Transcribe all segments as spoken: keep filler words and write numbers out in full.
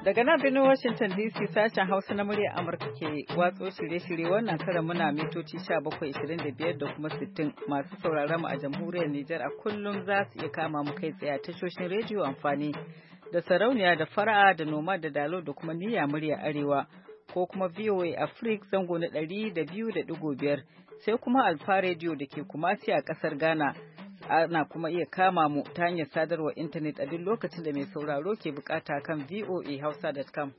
Daga nan birnin Washington D C sashen Hausa na murya Amurka ke watso shirye-shirye wannan karan muna mitoci sha bakwai ishirin da biyar da kuma sittin masu sauraron mu a jamhuriyar Nijar a kullum za su iya kama mu kai tsaye a tashoshin rediyo amfani da sarauniya da fara'a da noma da dalo da kuma niyya murya arewa ko kuma V O A Africa zango na ɗari da biyu da ɗigo biyar sai kuma Alfa Radio da ke Kumasi a ƙasar Ghana. Ana kuma iya kama mu ta hanyar sadarwar intanet a duk lokacin da mai sauraro ke bukata kan v o a hausa dot com.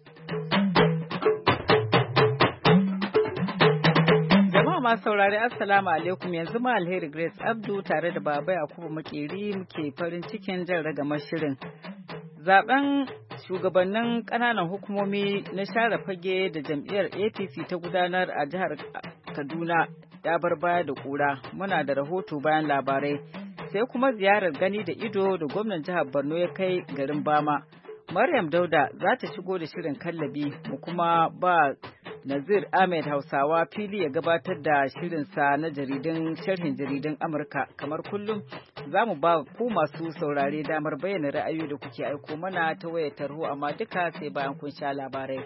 Jama'a masu saurari assalamu alaikum, yanzu ma alheri Grace Abdu tare da Baba Yakubu Makeri muke farin cikin jan ragamar shirin. Zaben shugabannin ƙananan hukumomi na share fage da jam'iyyar A P C ta gudanar a jihar Kaduna ya bar baya da kura. Muna da rahoto bayan labarai sai kuma ziyarar gani da ido da gwamnan jihar Borno ya kai garin Bama. Maryam Dauda za ta shigo da shirin kallabi mu kuma ba Nazir Ahmed Hausawa fili ya gabatar da shirinsa na jaridun sharhin jaridun Amurka. Kamar kullum za mu ba ku masu saurare damar bayyana ra'ayoyi da kuke aiko mana ta wayar tarho, amma duka sai bayan kun sha labarai.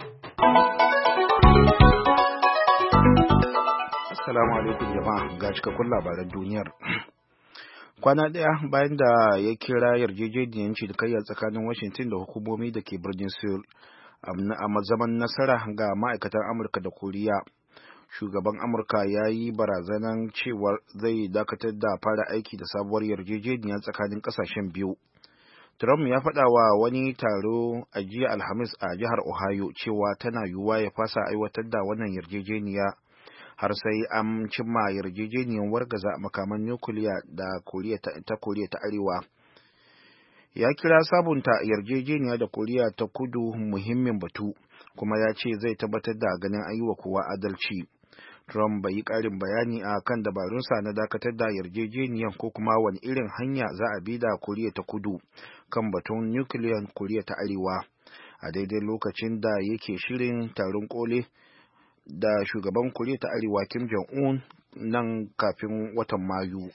Assalamu alaikum jama'a, ga cikakkun labaran duniyar. Kwana ɗaya bayan da ya kira yarjejeniyar cinikayya tsakanin Washington da hukumomi da ke birnin Seoul a zaman nasara ga ma'aikatan Amurka da Koriya, shugaban Amurka ya yi barazanan cewar zai dakatar da fara aiki da sabuwar yarjejeniya tsakanin ƙasashen biyu. Trump ya faɗa wa wani taro a jiya Alhamis a jihar Ohio cewa tana yiwuwa ya fasa aiwatar da wannan yarjejeniya har sai an cimma yarjejeniyar wargaza makaman nukiliya da Koriya ta Koriya ta Arewa. Ya kira sabunta yarjejeniya da Koriya ta Kudu muhimmin batu, kuma ya ce zai tabbatar da ganin an yi wa kowa adalci. Trump bai yi ƙarin bayani a kan dabarunsa na dakatar da yarjejeniyar ko kuma wani irin hanya za a bi da Koriya ta Kudu kan batun nukiliyan Koriya ta Arewa a daidai lokacin da yake shirin taron kole da shugaban Koriya ta Arewa Kim Jong-un nan kafin watan Mayu.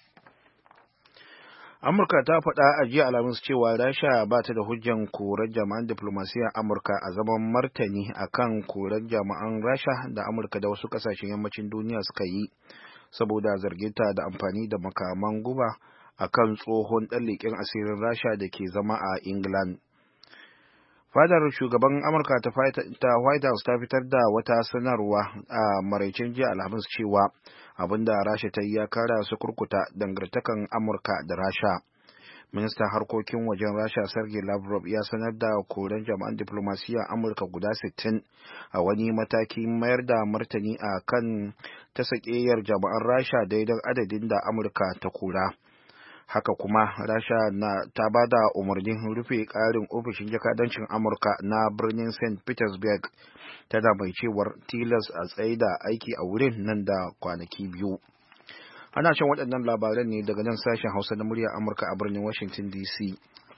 Amurka ta faɗa a jiya Alhamis cewa Rasha ba ta da hujjan korar jami'an diplomasiyyar Amurka a zaman martani akan korar jami'an Rasha da Amurka da wasu ƙasashen yammacin duniya suka yi saboda zarginta da amfani da makaman guba akan tsohon ɗan leƙen asirin Rasha da ke zama a England. Fadar shugaban Amurka ta White House ta fitar da wata sanarwa a maraicin jiya Alhamis cewa abinda Rasha ta yi ya kara su kurkuta dangantakan Amurka da Rasha. Ministan harkokin wajen Rasha Sergei Lavrov ya sanar da koren jami'an diplomasiyyar Amurka guda sittin a wani matakin mayar da martani a kan ta sakeyar jami'an Rasha daidai adadin da Amurka ta kora. Haka kuma Rasha na ta ba da umarnin rufe ƙarin ofishin jakadancin Amurka na birnin Saint Petersburg, tana mai cewar tilas a tsaye da aiki a wurin nan da kwanaki biyu. Ana shan waɗannan labaran ne daga nan sashen Hausa na muryar Amurka a birnin Washington D C.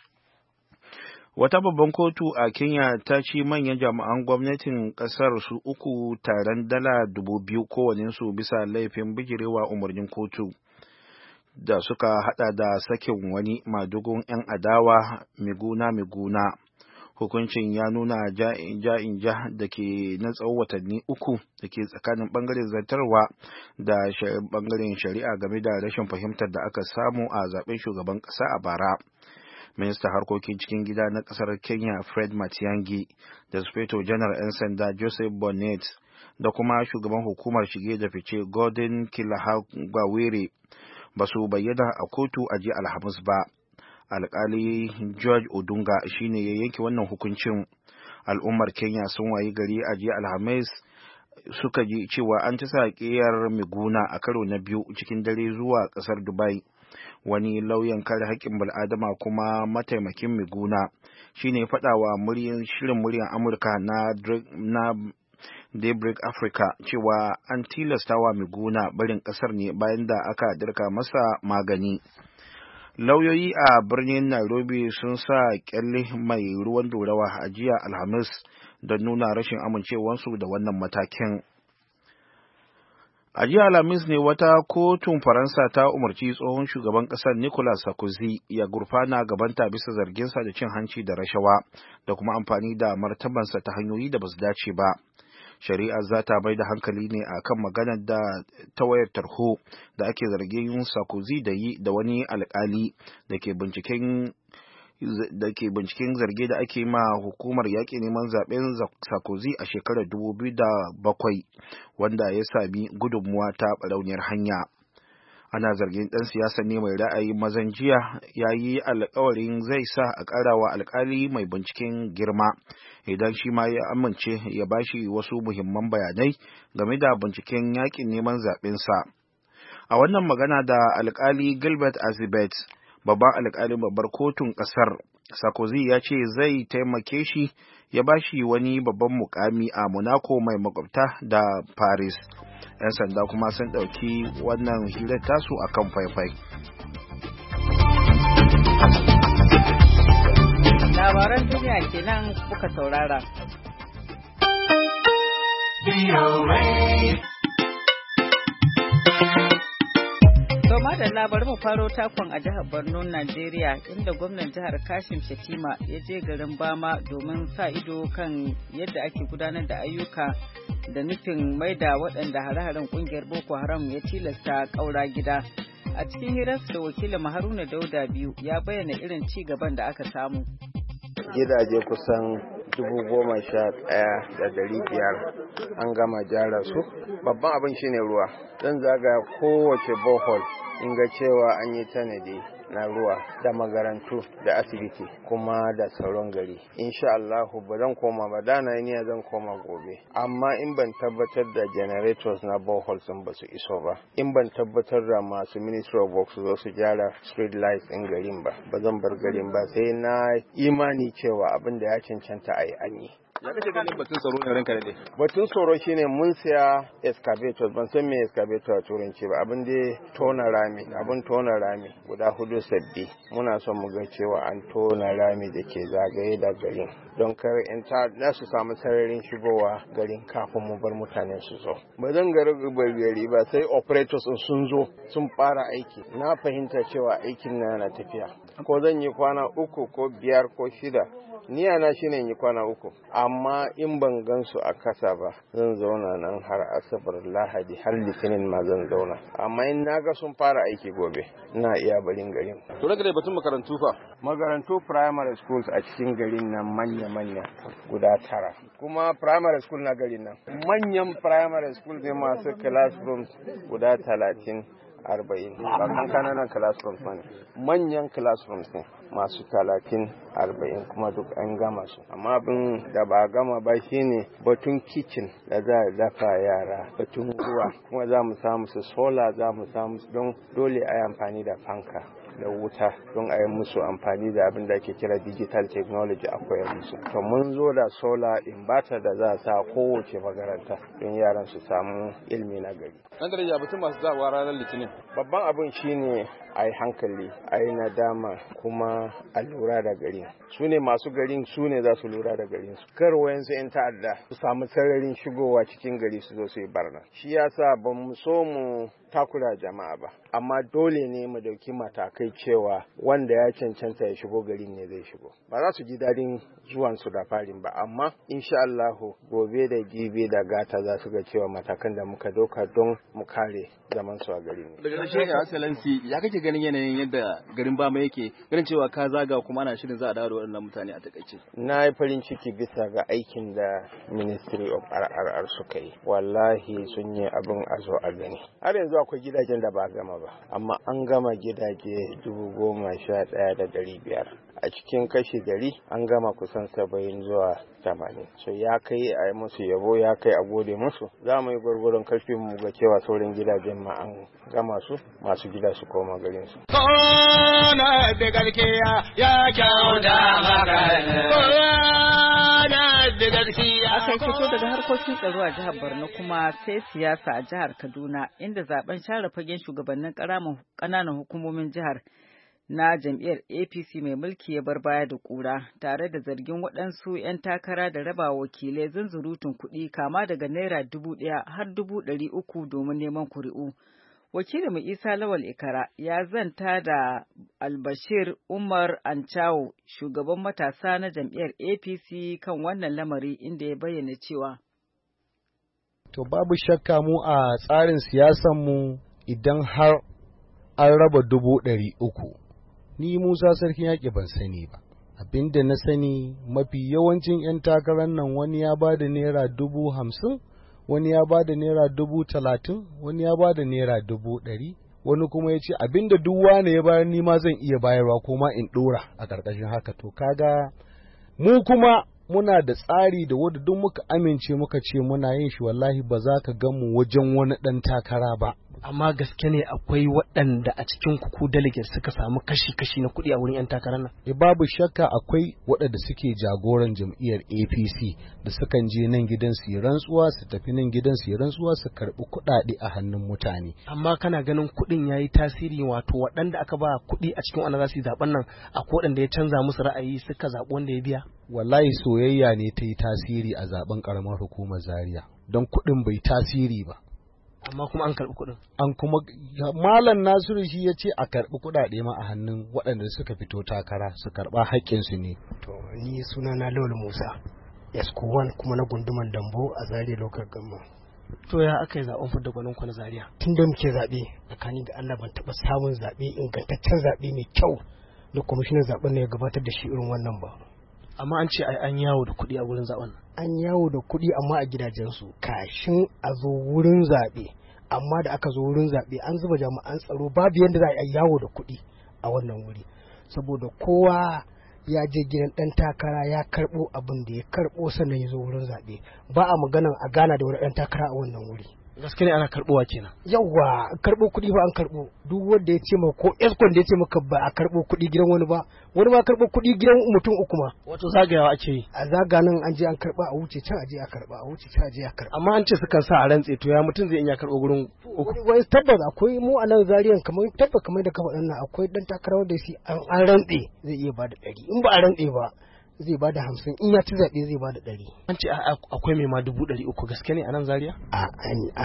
Wata babban kotu a Kenya ta ci manyan jami'an gwamnatin ƙasar su uku taron dala dubu biyu kowanensu bisa laifin bijirewa umarnin kotu da suka hada da sakin wani madugun 'yan adawa Miguna Miguna. Hukuncin ya nuna ja'in ja da ke na tsawon watanni uku da ke tsakanin bangaren zartarwa da bangaren shari'a game da rashin fahimtar da aka samu a zaben shugaban kasa a bara. Ministan harkokin cikin gida na kasar Kenya Fred Matiang'i da Sufeto Janar 'yan sanda Joseph Bonnet da kuma shugaban hukumar shige da fice Gordon Kilahagwawere ba su bayyana a kotu a jiya Alhamis ba. Alkali George Odunga shine ya yanke wannan hukuncin. Al'ummar Kenya sun wayi gari a jiya Alhamis suka ji cewa an ta sa ƙiyar Miguna a karo na biyu cikin dare zuwa ƙasar Dubai. Wani lauyan kare haƙƙin bil'adama kuma mataimakin Miguna shine faɗawa muryan shirin muryar Amurka na na Daybreak Africa cewa an tilastawa Miguna barin kasar ne bayan da aka dirka masa magani. Lauyoyi a birnin Nairobi sun sa kyalle mai ruwan dorawa a jiya Alhamis don nuna rashin amincewarsu da wannan matakin. A jiya Alhamis ne wata kotun Faransa ta umarci tsohon shugaban ƙasar Nicolas Sarkozy ya gurfana gabanta bisa zarginsa da cin hanci da rashawa da kuma amfani da martabansa ta hanyoyi da basu dace ba. Shari'ar za ta bai da hankali ne a kan maganar da ta wayar tarho da ake zargin Sarkozy da yi da wani alkali da ke binciken da ke binciken zarge da ake ma hukumar yaƙi neman zaben Sarkozy a shekarar dubu biyu da bakwai wanda ya sami gudunmuwa ta barauniyar hanya. Ana zargin ɗan siyasa ne mai ra'ayin mazan jiya ya yi alkawarin zai sa a ƙarawa alkali mai binciken girma idan shi ma ya amince ya bashi wasu muhimman bayanai game da binciken yaƙin neman zaɓensa. A wannan magana da alkali Gilbert Azibet, babban alƙalin babbar kotun ƙasar, Sarkozy ya ce zai taimake shi ya ba shi wani babban mukami a Monaco mai makwabta da Paris. 'Yan sanda kuma sun ɗauki wannan hirar tasu a kan faifai. Labaran duniya kenan kuka saurara. Toma da labarin mu faro takon a jihar Borno, Najeriya, inda gwamnan jihar Kashim Shettima ya je garin Bama domin sa ido kan yadda ake gudanar da ayyuka da nufin maida waɗanda hare-haren ƙungiyar Boko Haram ya tilasta ƙaura gida. A cikin hirarsa da wakilin Haruna Dauda biyu ya bayyana irin ci gaban da aka samu. Gidaje kusan dubu goma sha ɗaya da dari biyar an gama gyara su. Babban abin shine ruwa. Zan zaga kowace bohol in ga cewa an yi tanadi na ruwa da magarantu da asibiti kuma da sauran gari. Insha Allahu ba zan koma ba, da na niyya zan koma gobe. Amma in ban tabbatar da generators na boreholes din ba su iso ba, in ban tabbatar da masu Ministry of Works zo su gyara street lights in garin ba, ba zan bar garin ba sai na imani cewa abin da ya cancanta a yi an yi. Ya kace ganin batun tsaro ne ranka da dai? Batun tsaro shine mun siya excavator, ban san me excavator a turanci ba, abin da tona rami, abin tona rami guda hudu sabbi. Muna son mu ga cewa an tona rami da ke zagaye da garin don kar in ta na su samu sararin shigowa garin kafin mu bar mutane su zo. Ba zan ga gari ba sai operators sun zo sun fara aiki. Na fahimta cewa aikin na yana tafiya. Ko zan yi kwana uku ko biyar ko shida, niyya na shine yi kwana uku, amma in ban gansu a kasa ba zan zauna nan har asabar lahadi har litinin ma zan zauna, amma in naga sun fara aiki gobe ina iya barin garin. To daga dai batun makarantu fa? Makarantu primary schools a cikin garin nan manya-manya guda tara, kuma primary school na garin nan manyan primary school ne masu classrooms guda talatin arba'in, ba kan kananan classrooms ne, manyan classrooms ne masu talatin arba'in kuma duk an gama su. Amma abin da ba gama ba shine batun kitchen da za a dafa yara, batun ruwa kuma za mu samu su solar, za mu samu don dole a yi amfani da fanka da wuta don a yi musu amfani da abin da ake kira digital technology a koyar musu. To mun zo da solar inverter da za a sa kowace makaranta don yaran su samu ilimi na gari. Nan da ya batun masu zawa ranar litinin. Babban abin shine a yi hankali, a yi nadama kuma a lura da garin. Su ne masu garin, su ne za su lura da garin su. Kar wayansu 'yan ta'adda su samu sararin shigowa cikin gari su zo su yi barna. Shi yasa ba mu so mu takura jama'a ba, amma dole ne mu dauki matakai cewa wanda ya cancanta ya shigo garin ne zai shigo. Ba za su ji dadin zuwan su da farin ba, amma insha Allahu gobe da jibi da gata za su ga cewa matakan da muka dauka don mu kare zaman su a garin. Daga ƙarshe ga Excellency, ya kake ganin yanayin yadda garin Bama yake, ganin cewa ka zaga kuma ana shirin za a dawo da waɗannan mutane a takaice? Na yi farin ciki bisa ga aikin da Ministry of R R R suka yi. Wallahi sun yi abin a zo a gani. Har yanzu akwai gidajen da ba gama ba, amma an gama gidaje dubu goma sha ɗaya da ɗari biyar. A cikin kashi dari an gama kusan saba'in zuwa tamanin. So ya kai a yi musu yabo, ya kai a gode musu. Za mu yi gwargwaron karfin mu ga cewa sauran gidajen ma an gama su, masu gida su koma garin su. Kona da garkiya ya kyauta maka. Kona da garkiya. Aka fito daga harkokin tsaro a jihar Borno kuma sai siyasa a jihar Kaduna, inda zaben share fagen shugabannin ƙananan hukumomin jihar na jam'iyyar A P C mai mulki ya bar baya da ƙura, tare da zargin waɗansu 'yan takara da raba wakilai zunzurutun kuɗi kama daga naira dubu ɗaya har dubu ɗari uku domin neman kuri'u. Wakilin mai Isa Lawal Ikara ya zanta da Albashir Umar Anchawo, shugaban matasa na jam'iyyar A P C kan wannan lamari, inda ya bayyana cewa. To babu shakka mu a tsarin siyasanmu idan har an raba dubu ɗari uku. Ni Musa Sarkin Yaƙi ban sani ba. Abinda na sani mafi yawancin 'yan takarar nan wani ya ba da naira dubu hamsin, wani ya ba da naira dubu talatin, wani ya ba da naira dubu ɗari, wani kuma ya ce abinda duk wane ya bayar ni ma zan iya bayarwa ko ma in ɗora a ƙarƙashin haka. To kaga mu kuma muna da tsari da wanda duk muka amince muka ce muna yin shi, wallahi ba za ka gan mu wajen wani ɗan takara ba. Amma gaske ne akwai waɗanda a cikin kuku delegates suka samu kashi-kashi na kuɗi a wurin 'yan takarar nan? E babu shakka akwai waɗanda suke jagoran jam'iyyar A P C da sukan je nan gidan su yi rantsuwa, su tafi nan gidan su yi rantsuwa, su karɓi kuɗaɗe a hannun mutane. Amma kana ganin kuɗin ya yi tasiri, wato waɗanda aka ba kuɗi a cikin wanda za su yi zaɓen nan akwai waɗanda ya canza musu ra'ayi suka zaɓi wanda ya biya? Wallahi soyayya ne ta yi tasiri a zaɓen ƙaramar hukumar Zaria, don kuɗin bai tasiri ba. Amma kuma an karɓi kuɗin. An kuma Malam Nasiru shi ya ce a karɓi kuɗaɗe ma a hannun waɗanda suka fito takara su karɓa haƙƙinsu ne. To ni suna na Lawal Musa, Esko one kuma na gunduman Dambo a Zaria Local Government. To ya aka yi zaɓen fidda gwanin ku na Zaria? Tun da muke zaɓe tsakanin ga Allah ban taɓa samun zaɓe ingantaccen zaɓe mai kyau da kwamishinan zaɓen ne ya gabatar da shi irin wannan ba. Amma an ce an yawo da kuɗi a wurin zaɓen. An yawo da kuɗi amma a gidajensu kashin a zo wurin zaɓe, amma da aka zo wurin zaɓe an zuba jami'an tsaro babu yadda za a yi yawo da kuɗi a wannan wuri, saboda kowa ya je gidan ɗan takara ya karɓo abin da ya karɓo sannan ya zo wurin zaɓe. Ba a maganan a gana da wani ɗan takara a wannan wuri. Gaske ne ana karɓowa kenan. Yawwa, karɓo kuɗi ba an karɓo. Duk wanda ya ce ma ko eskon da ya ce maka ba a karɓo kuɗi gidan wani ba, wani ma karɓo kuɗi gidan mutum uku ma. Wato zagayawa ake yi. A zaganan an je an karɓa a wuce can a je a karɓa a wuce can a je a karɓa. Amma an ce sukan sa a rantse, to ya mutum zai iya karɓo gurin uku. Wai tabbas akwai mu a nan Zariyan kamar tabbas kamar da ka faɗa nan akwai ɗan takarar da shi an rantse zai iya bada ɗari, in ba a rantse ba zai ba da hamsin, in ya ci zaɓe zai ba da ɗari. An ce akwai mai ma dubu ɗari uku, gaske ne a nan Zaria? A a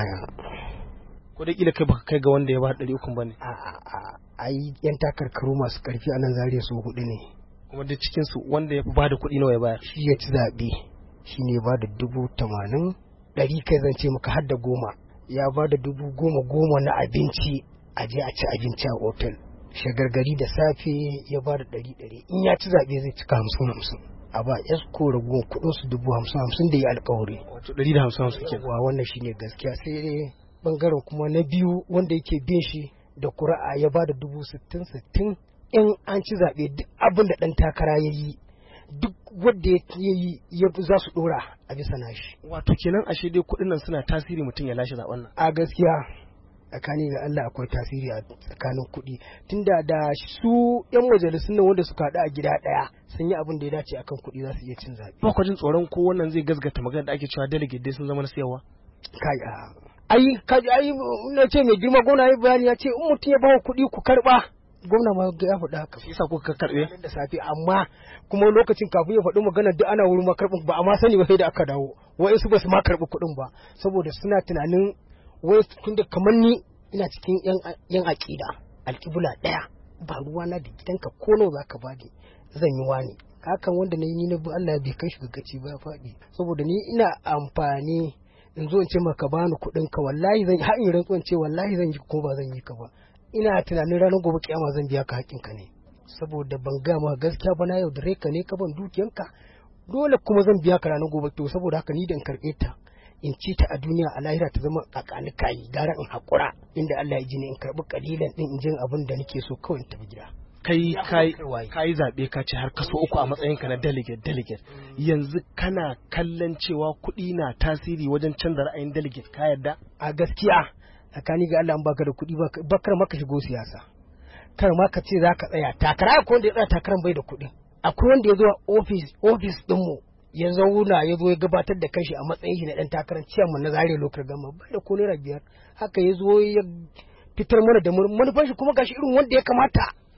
ko da kila kai baka kai ga wanda ya ba ɗari uku ba ne? A a a ai yan takarkaru masu ƙarfi a nan Zaria su hudu ne. Kuma duk cikin su wanda ya ba da kuɗi nawa ya bayar? Shi ya ci zaɓe, shi ne ba da dubu tamanin, ɗari kai zan ce maka har da goma. Ya ba da dubu goma goma na abinci a je a ci abinci a otel. Shagargari da safe ya ba da ɗari ɗari, in ya ci zaɓe zai cika hamsin hamsin, a ba esko ragowar kuɗin su dubu hamsin hamsin da ya alƙawari. Wato ɗari da hamsin hamsin ke. Wa wannan shine gaskiya. Sai dai bangaren kuma na biyu wanda yake bin shi da kuri'a ya ba da dubu sittin sittin, in an ci zaɓe duk abin da ɗan takara ya yi duk wanda ya yi za su ɗora a bisa nashi. Wato kenan ashe dai kuɗin nan suna tasiri mutum ya lashe zaɓen nan. A gaskiya tsakanin da Allah akwai tasiri a tsakanin kuɗi, tunda da su yan majalisun nan wanda suka haɗu a gida ɗaya sun yi abin da ya dace akan kuɗi za su iya cin zaɓe. Ba kwajin tsoron ko wannan zai gasgata magana da ake cewa delegate dai sun zama na siyarwa? Kai a ai kaji ai na ce mai girma gwamna ya bayani ya ce in mutum ya bawa kuɗi ku karɓa. Gwamna ma ya faɗa haka. Shi yasa kuka karɓe da safe, amma kuma lokacin kafin ya faɗi magana duk ana wurin makarɓin ba a ma sani ba sai da aka dawo. Wa'insu ba su ma karɓi kuɗin ba saboda suna tunanin wai tunda kamar ni ina cikin yan aƙida alƙibla ɗaya, ba ruwa na da gidanka ko nawa zaka bani zan yi wani hakan wanda na yi ni na bi Allah bai kai shi gaggaci ba ya faɗi, saboda ni ina amfani in zo in ce maka bani kuɗin ka wallahi zan har in rantsuwan ce wallahi zan yi ko ba zan yi ka ba, ina tunanin ranar gobe kiyama zan biya ka haƙƙin ka ne, saboda ban ga ma gaskiya ba na yaudare ka ne ka ban dukiyanka, dole kuma zan biya ka ranar gobe. To saboda haka ni da in karɓe ta in ci ta a duniya a lahira ta zama kakani kayi gara in haƙura inda Allah ya ji ne in karɓi kalilan ɗin in jin abin da nake so kawai in tafi gida. Kai kai kai zaɓe ka ci har kaso uku a matsayin ka na delegate delegate yanzu kana kallon cewa kuɗi na tasiri wajen canza ra'ayin delegate ka yadda? A gaskiya tsakani ga Allah an baka da kuɗi ba kar maka shigo siyasa, kar ma ka ce zaka tsaya takara, ko wanda ya tsaya takaran bai da kuɗi. Akwai wanda ya zo office office ɗinmu ya zauna ya zo ya gabatar da kanshi a matsayin shi na dan takarar ciyaman na Zaria Local Government bai da ko naira biyar, haka ya zo ya fitar mana da manufar shi kuma gashi irin wanda ya kamata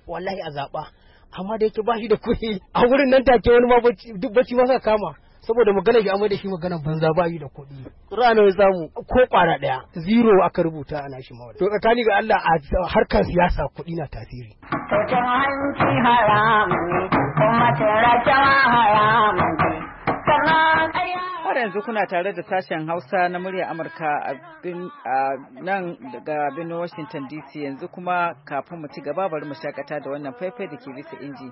wallahi a zaɓa amma da yake ba shi da kuɗi a wurin nan take wani ma duk bacci ma sa kama saboda magana shi amma da shi magana banza ba yi da kuɗi rana ya samu ko ƙwara ɗaya zero aka rubuta ana shi mawada to tsakani ga Allah a harkar siyasa kuɗi na tasiri to cin hanci haramun ne kuma cin rashawa haramun ne sannan har yanzu kuna tare da sashen Hausa na murya Amurka a nan daga birnin Washington D C yanzu kuma kafin mu ci gaba bari mu shakata da wannan faifai da ke bisa inji.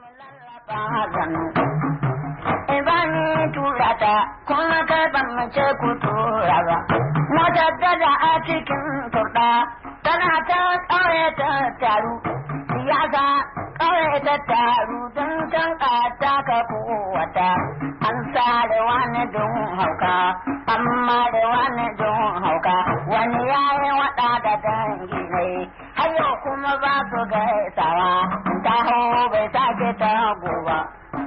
Ibani tura ta kuma kai ban mace ku tura ba. Motar da a cikin turɗa tana ta ƙauye ta taru. Siyasa ƙauye ta taru don can ƙata ka kowata. An sa da wani don hauka, amma da wani don hauka. Wani ya yi waɗa da dangi ne, har yau kuma ba su gaisawa. Ta hau bai sake ta goba.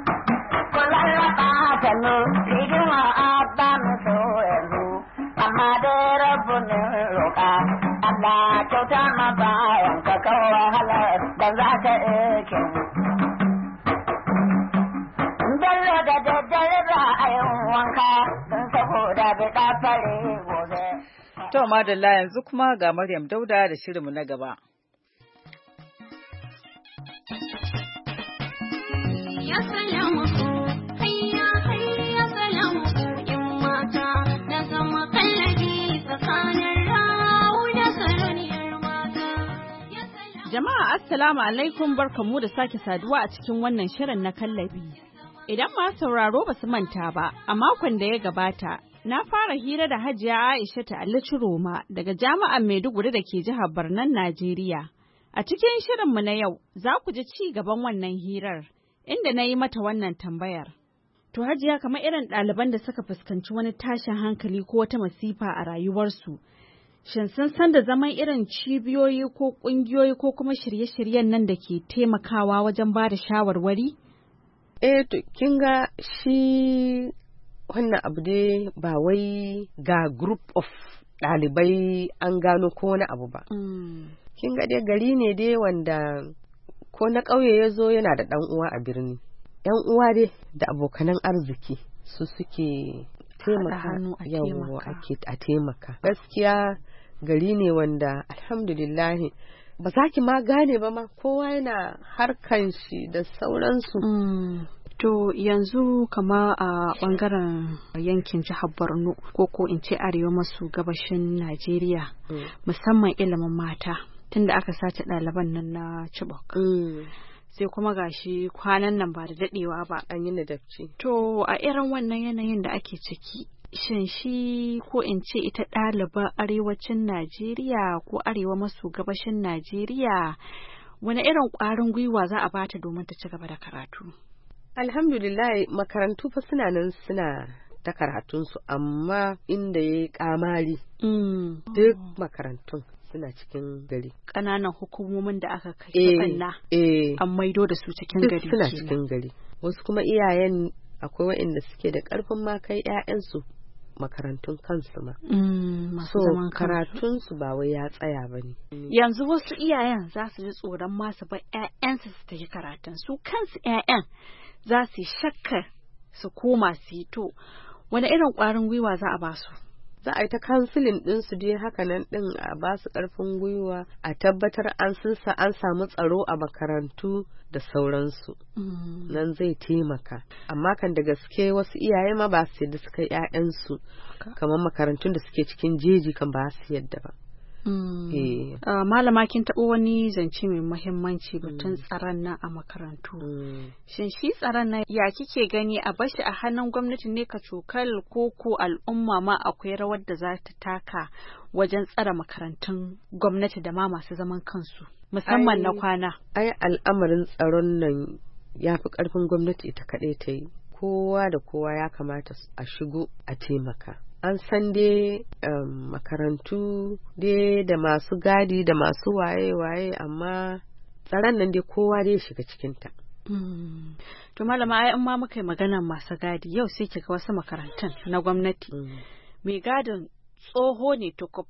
Sannu rigima a ba mu so yanzu amma dai rabu ne roƙa Allah kyauta ma bayan ka kawo wahala da za ka ake Bello da daddare ba a yin wanka don saboda bai ɗafare gobe. To madalla yanzu kuma ga Maryam Dauda da shirinmu na gaba. Ya salamu Jama'a assalamu alaikum barkamu da sake saduwa a cikin wannan shirin na kallabi. Idan ma sauraro basu manta ba, a makon da ya gabata, na fara hira da Hajiya Aisha ta Ali Ciroma daga Jami'ar Maiduguri da ke jihar Barnan Najeriya. A cikin shirinmu na yau, za ku ji ci gaban wannan hirar, inda na yi mata wannan tambayar. To Hajiya, kamar irin ɗaliban da suka fuskanci wani tashin hankali ko wata masifa a rayuwarsu, shin sun san da zaman irin cibiyoyi ko ƙungiyoyi ko kuma shirye-shiryen nan da ke taimakawa wajen ba da shawarwari? Eh to kin ga shi wannan abu dai ba wai ga group of ɗalibai an gano ko wani abu ba. Mm. Kin ga dai gari ne dai wanda ko na ƙauye ya zo yana da ɗan uwa a birni. ‘Yan uwa dai da abokanan arziki su suke taimaka yawa ake a taimaka. Gaskiya gari ne wanda alhamdulillahi ba za ki ma gane ba ma kowa yana harkan shi da sauransu. Mm. To yanzu kama a bangaren yankin jihar Borno ko ko in ce arewa maso gabashin Najeriya mm. musamman ilimin mata tunda aka sace ɗaliban nan na Chibok. Mm. Sai kuma gashi kwanan nan ba da dadewa ba an yi nadabci. To a irin wannan yanayin da ake ciki shin shi ko in ce ita ɗaliba arewacin Najeriya ko arewa maso gabashin Najeriya wani irin ƙwarin gwiwa za a bata domin ta ci gaba da karatu? Alhamdulillah makarantu fa suna nan suna ta karatunsu amma inda ya yi ƙamari mm. duk makarantun suna cikin gari. Ƙananan hukumomin da aka kai tsanna an maido da su cikin gari. Duk suna cikin gari. Wasu kuma iyayen akwai waɗanda suke da ƙarfin ma kai ‘ya'yansu makarantun kansu ma. Mm, so karatunsu ba wai ya tsaya ba ne. Yanzu wasu iyayen za su ji tsoron masu ba ‘ya'yansu su tafi karatun su kansu ‘ya'yan za su yi shakkar su koma su yi to wani irin ƙwarin gwiwa za a ba su? Za a yi ta kansilin ɗinsu dai haka nan ɗin a ba su ƙarfin gwiwa a tabbatar an sunsa an samu tsaro a makarantu da sauransu. Mm. Nan zai taimaka. Amma kan da gaske wasu iyaye ma ba su yadda suka yi ‘ya'yansu kamar makarantun da suke cikin jeji kan ba su yadda ba. Mm. Eh. Uh, malama kin taɓo wani zance mai muhimmanci batun mm. tsaron nan a makarantu. Mm. Shin shi tsaron nan ya kike gani a bashi a hannun gwamnati ne ka cokal ko ko al'umma ma akwai rawar da za ta taka wajen tsara makarantun gwamnati da ma masu zaman kansu musamman na kwana? Ai al'amarin tsaron nan ya fi ƙarfin gwamnati ita kaɗai ta yi. Kowa da kowa ya kamata a shigo a taimaka. An san dai um, makarantu dai da masu gadi da masu waye-waye amma tsaron nan dai kowa dai shiga cikinta. Mm. To malama ai in ma muka yi maganar masu gadi yau sai kika wasu makarantun na gwamnati. Mm. Mai gadin tsoho ne to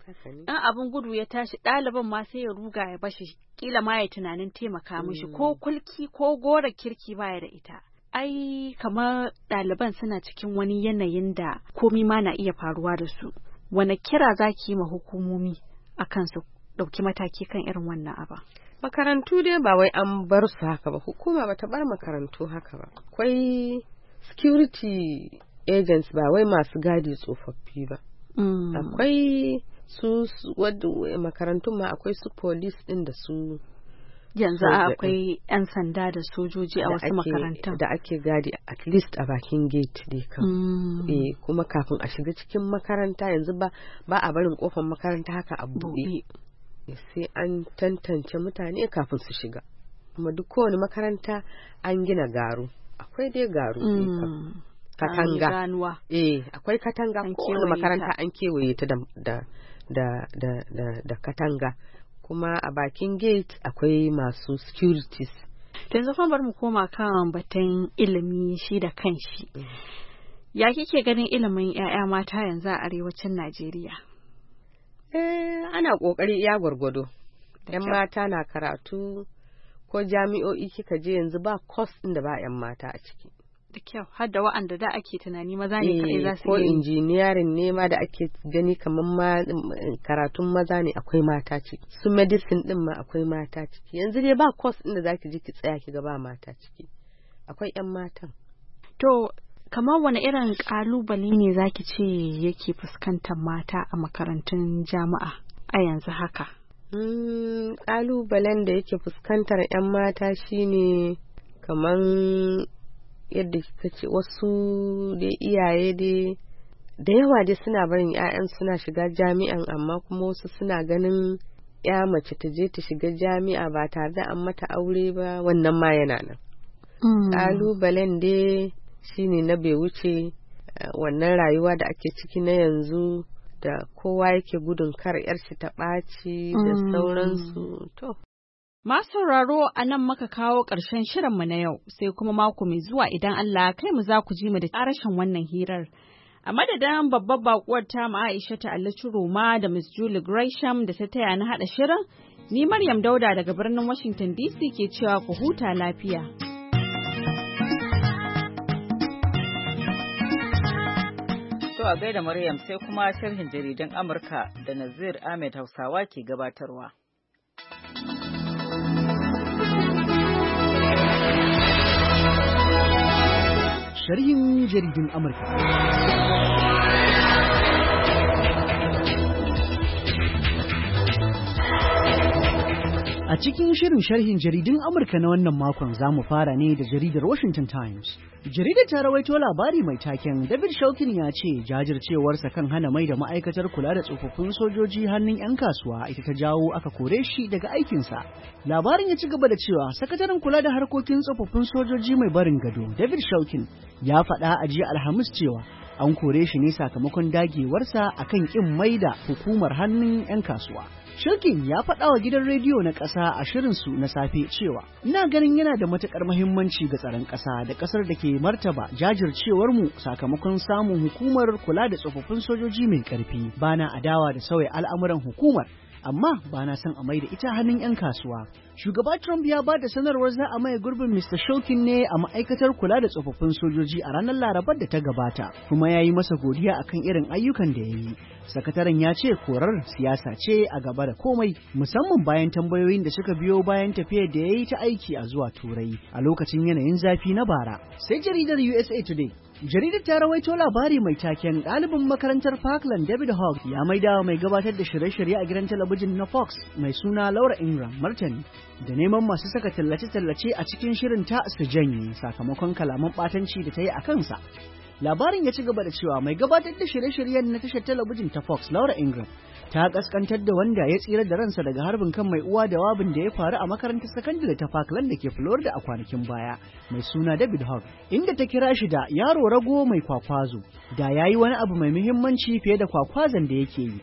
in abin gudu ya tashi ɗaliban ma sai ya ruga ya bashi kila ma ya tunanin taimaka mishi ko kulki ko gora kirki baya da ita. Ai kamar ɗaliban suna cikin wani yanayin da komi ma na iya faruwa da su. Wane kira za ki yi ma hukumomi akan su ɗauki mataki kan irin wannan abin? Makarantu dai ba wai an bar su haka ba, hukuma ba ta bar makarantu haka ba. Akwai security agents ba wai masu gadi tsofaffi ba. Mm. Akwai su wadda makarantun ma akwai su police din da su yanzu akwai yan sanda da sojoji a wasu makarantun da ake gadi at least a bakin gate dai kan. Mm. Eh kuma kafin a shiga cikin makaranta yanzu ba ba a barin kofar makaranta haka a buɗe. Sai an tantance mutane kafin su shiga. Kuma duk kowane makaranta an gina garu. Akwai dai garu. Mm. Katanga. Eh, akwai katanga ko wani makaranta an kewaye ta da da da da da, da katanga. Kuma a bakin gate akwai masu securities. Yanzu kuma bar mu koma kan batun ilimi shi da kanshi. Mm. Ya kike ganin ilimin ƴaƴa mata yanzu a arewacin Najeriya? Eh, ana kokari iya gwargwado. Yan mata na karatu ko jami'o'i kika je yanzu ba course din da ba yan mata a ciki. Da kyau, har da wa'anda da ake tunani maza ne kai za su yi. Ko engineering ne ma da ake gani kamar ma karatun maza ne akwai mata ciki. Su medicine din ma akwai mata ciki. Yanzu dai ba course din da zaki ji ki tsaya ki ga ba mata ciki. Akwai yan matan. To kamar wani irin kalubale ne zaki ce yake fuskantar mata a makarantun jami'a a yanzu haka? Mm, kalubalen da yake fuskantar 'yan mata shine kamar yadda kika ce wasu da iyaye dai da yawa dai suna barin 'ya'yan suna shiga jami'an amma kuma wasu suna ganin ya mace ta je ta shiga jami'a ba tare da an mata aure ba, wannan ma yana nan. Kalubalen dai shine na bai wuce wannan rayuwa da ake ciki na yanzu da kowa yake gudun kar yarshi ta ɓaci da sauransu. To, masu sauraro a nan muka kawo ƙarshen shirinmu na yau, sai kuma mako mai zuwa idan Allah kai mu za ku ji mu da ƙarashin wannan hirar. A madadin babbar bakuwar ta Aisha ta Ali Roma da Miss Julie Gresham da ta taya na haɗa shirin, ni Maryam Dauda daga birnin Washington D C ke cewa ku huta lafiya. To a gaida Maryam, sai kuma sharhin jaridan Amurka da Nazir Ahmed Hausawa ke gabatarwa. Sharhin jaridun Amurka. A cikin shirin sharhin jaridun Amurka na wannan makon za mu fara ne da jaridar Washington Times. Jaridar ta rawaito labari mai taken David Shaukin ya ce jajircewarsa kan hana mai da ma'aikatar kula da tsofaffin sojoji hannun 'yan kasuwa ita ta jawo aka kore shi daga aikinsa. Labarin ya ci gaba da cewa sakataren kula da harkokin tsofaffin sojoji mai barin gado David Shaukin ya faɗa a jiya Alhamis cewa an kore shi ne sakamakon dagewarsa akan ƙin mai da hukumar hannun 'yan kasuwa. Shilkin ya faɗa wa gidan rediyo na ƙasa a shirinsu na safe cewa, ina ganin yana da matuƙar muhimmanci ga tsaron ƙasa da ƙasar da ke martaba jajircewarmu sakamakon samun hukumar kula da tsofaffin sojoji mai ƙarfi. Bana adawa da sauya al'amuran hukumar, amma ba na son a mai da ita hannun 'yan kasuwa. Shugaba Trump ya ba da sanarwar za a maye gurbin Mister Shaukin ne a ma'aikatar kula da tsofaffin sojoji a ranar Larabar da ta gabata, kuma ya yi masa godiya akan irin ayyukan da ya yi. Sakataren ya ce korar siyasa ce a gaba da komai, musamman bayan tambayoyin da suka biyo bayan tafiyar da ya yi ta aiki a zuwa Turai a lokacin yanayin zafi na bara. Sai jaridar U S A Today. Jaridar ta rawaito labari mai taken ɗalibin makarantar Parkland David Hogg ya maida mai gabatar da shirye-shirye a gidan talabijin na Fox mai suna Laura Ingraham martani da neman masu saka tallace-tallace a cikin shirin ta su janye sakamakon kalaman ɓatanci da ta yi a kansa. Labarin ya ci gaba da cewa mai gabatar da shirye-shiryen na tashar talabijin ta Fox Laura Ingraham ta kaskantar da wanda ya tsira da ransa daga harbin kan mai uwa da wabin da ya faru a makarantar sakandare ta Parkland da ke Florida a kwanakin baya mai suna David Hogg, inda ta kira shi da yaro rago mai kwakwazo da yayi wani abu mai muhimmanci fiye da kwakwazon da yake yi.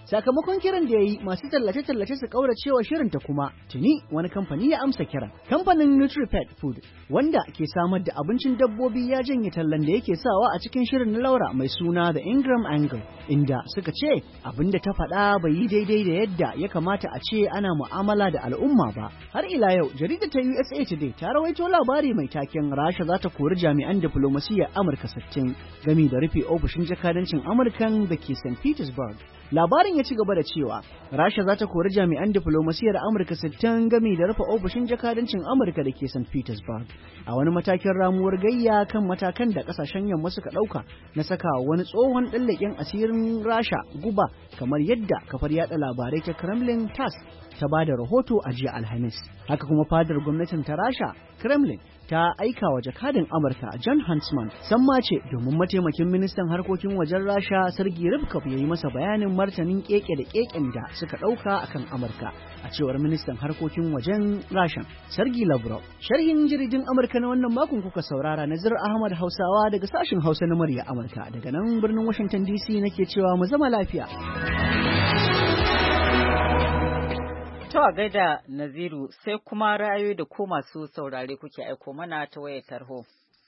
Sakamakon kiran da ya yi masu tallace-tallace su kauracewa shirin ta kuma tuni wani kamfani ya amsa kiran. Kamfanin NutriPet Food wanda ke samar da abincin dabbobi ya janye tallan da yake sawa a cikin shirin na Laura mai suna The Ingram Angle, inda suka ce abin da ta faɗa bai yi daidai da yadda ya kamata a ce ana mu'amala da al'umma ba. Har ila yau jaridar ta U S A Today ta rawaito labari mai taken Rasha za ta kori jami'an diflomasiyyar Amurka sittin gami da rufe ofishin jakadancin Amurkan da ke Saint Petersburg. Labarin ya ci gaba da cewa Rasha za ta kori jami'an diflomasiyyar Amurka sittin gami da rufe ofishin jakadancin Amurka da ke Saint Petersburg a wani matakin ramuwar gayya kan matakan da kasashen yamma suka dauka na saka wani tsohon dallakin asirin Rasha guba kamar yadda kafar yada labarai ta Kremlin T A S ta ba da rahoto a jiya Alhamis. Haka kuma fadar gwamnatin ta Rasha Kremlin ta aika wa jakadin Amurka John Huntsman sammace domin mataimakin ministan harkokin wajen Rasha Sergei Rybkov ya yi masa bayanin martanin keke da keken da suka ɗauka akan Amurka a cewar ministan harkokin wajen Rasha Sergei Lavrov. Sharhin jaridin Amurka na wannan makon kuka saurara Nazir Ahmad Hausawa daga sashen Hausa na murya Amurka daga nan birnin Washington D C nake cewa mu zama lafiya. To a gaida Naziru sai kuma ra'ayoyi da ko masu saurare kuke aiko mana ta wayar tarho.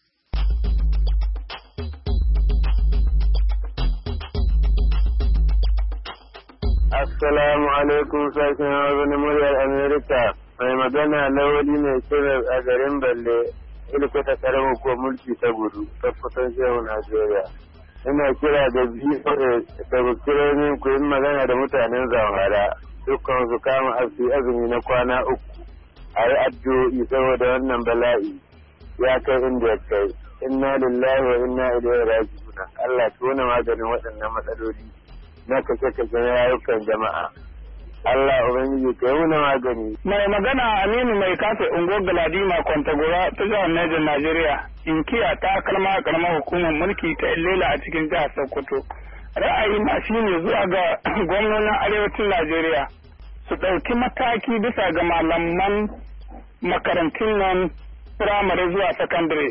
Assalamu alaikum sashen Hausa na muryar Amerika. Mai magana Lawali mai shirin a garin Balle, ilkwata karamin ko mulki ta gudu, ta kusan shehun Najeriya. Ina kira da biyu da kiromin ku yi magana da mutanen Zamfara. Dukkan su kama azumi na kwana uku a yi addu'o'i saboda wannan bala'i ya kai inda ya kai. Inna lillahi wa inna ilaihi raji'un. Allah tona maganin waɗannan matsaloli na kashe-kashe na rayukan jama'a. Allah ubangiji kai muna magani. Mai magana Aminu mai kafe unguwar Galadima Kwantagora ta jihar Niger Najeriya. Inkiya ta kalma karamar hukumar mulki ta Ilela a cikin jihar Sokoto. Ra'ayi na shi ne zuwa ga gwamnonin arewacin Najeriya su ɗauki mataki bisa ga malaman makarantun nan firamare zuwa sakandare.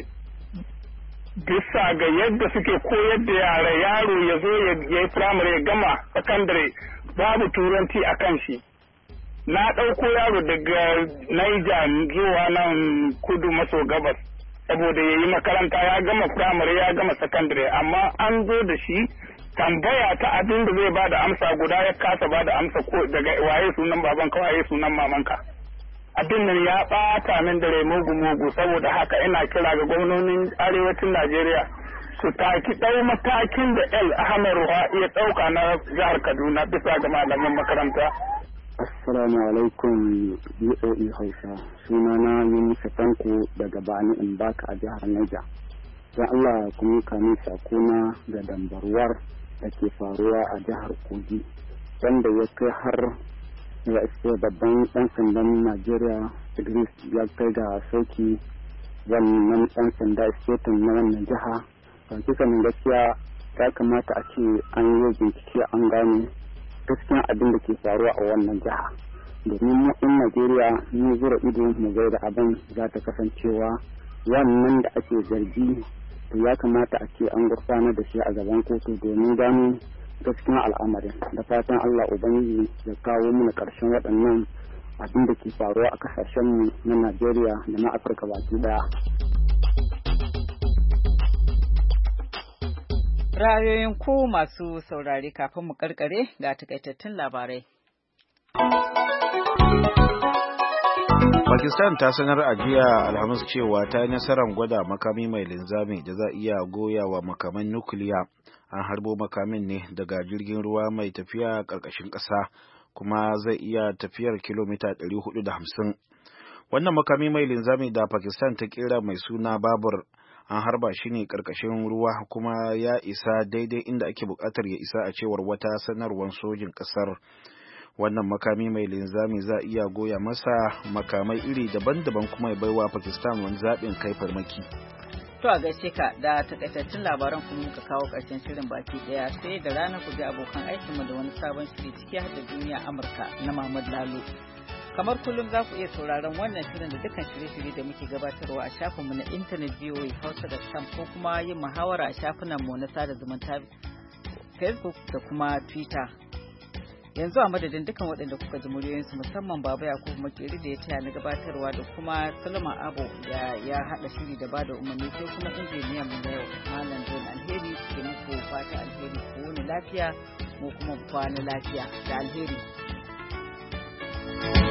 Bisa ga yadda suke koyar da yara yaro ya zo ya yi firamare ya gama sakandare babu turanci a kan shi. Na ɗauko yaro daga Naija zuwa nan kudu maso gabas saboda ya yi makaranta ya gama firamare ya gama sakandare amma an zo da shi tambaya ta abin da zai bada amsa guda ya kasa bada amsa ko daga waye sunan babanka waye sunan mamanka. Abin nan ya bata min da rai mugu mugu saboda haka ina kira ga gwamnonin arewacin Najeriya su taki ɗau matakin da El Ahmed Rufa'i ya ɗauka na jihar Kaduna bisa ga malaman makaranta. Assalamu alaikum B O E Hausa, sunana Yunus Tanko daga Bani in baka a jihar Niger. Don Allah kuma kamin sakona ga dambarwar da ke faruwa a jihar Kogi wanda ya kai har ya iske babban ɗan sandan Najeriya Idris ya kai ga sauki wannan ɗan sanda istetin na wannan jiha. Kan kisanin gaskiya ya kamata a ce an yi bincike an gane gaskiyan abin da ke faruwa a wannan jiha. Domin mu ɗan Najeriya mu zura ido mu ga da abin za ta kasancewa wannan da ake zargi to ya kamata a ce an gurfanar da shi a gaban kotu domin gano gaskiyar al'amarin. Da fatan Allah Ubangiji ya kawo mana ƙarshen waɗannan abin da ke faruwa a ƙasashenmu na Najeriya da na Afirka baki daya. Ra'ayoyin ku masu saurare kafin mu karkare ga takaitattun labarai. Pakistan ta sanar a jiya Alhamis cewa ta yi nasarar gwada makami mai linzami da za iya goya wa makaman nukiliya. An harbo makamin ne daga jirgin ruwa mai tafiya ƙarƙashin ƙasa kuma zai iya tafiyar kilomita ɗari hudu da hamsin. Wannan makami mai linzami da Pakistan ta kera mai suna Babur an harba shi ne ƙarƙashin ruwa kuma ya isa daidai inda ake buƙatar ya isa a cewar wata sanarwar sojin ƙasar. Wannan makami mai linzami za iya goya masa makamai iri daban-daban kuma ya baiwa Pakistan wani zaɓin kai farmaki. To a gaishe ka da takaitattun labaran kuma muka kawo ƙarshen shirin baki ɗaya sai da rana ku ji abokan aikinmu da wani sabon shiri ciki har da duniya Amurka na Mahmud Lalo. Kamar kullum za ku iya sauraron wannan shirin da dukkan shirye-shirye da muke gabatarwa a shafinmu na intanet v o a hausa dot com ko kuma yin muhawara a shafinanmu na sada zumunta Facebook da kuma Twitter. yanzu a madadin dukkan waɗanda kuka ji muryoyinsu musamman Baba Yakubu Makeri da ya taya na gabatarwa da kuma Salman Abo da ya haɗa shiri da bada umarni sai kuma injiniyan mu na yau Malam John Alheri da muku fata alheri ku wani lafiya mu kuma kwana lafiya da alheri.